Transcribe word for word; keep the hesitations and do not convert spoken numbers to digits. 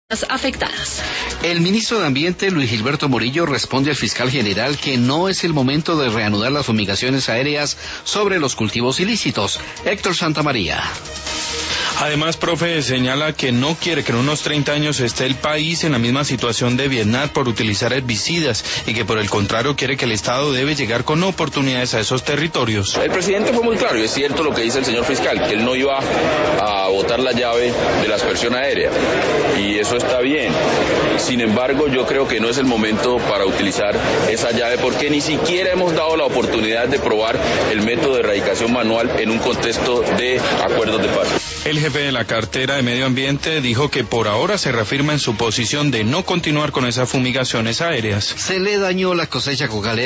afectadas. El ministro de Ambiente, Luis Gilberto Murillo, responde al fiscal general que no es el momento de reanudar las fumigaciones aéreas sobre los cultivos ilícitos. Héctor Santamaría. Además, profe, señala que no quiere que en unos treinta años esté el país en la misma situación de Vietnam por utilizar herbicidas y que por el contrario quiere que el Estado debe llegar con oportunidades a esos territorios. El presidente fue muy claro y es cierto lo que dice el señor fiscal, que él no iba a botar la llave de la aspersión aérea y eso está bien. Sin embargo, yo creo que no es el momento para utilizar esa llave porque ni siquiera hemos dado la oportunidad de probar el método de erradicación manual en un contexto de acuerdos de paz. El jefe de la cartera de Medio Ambiente dijo que por ahora se reafirma en su posición de no continuar con esas fumigaciones aéreas. Se le dañó la cosecha cocalera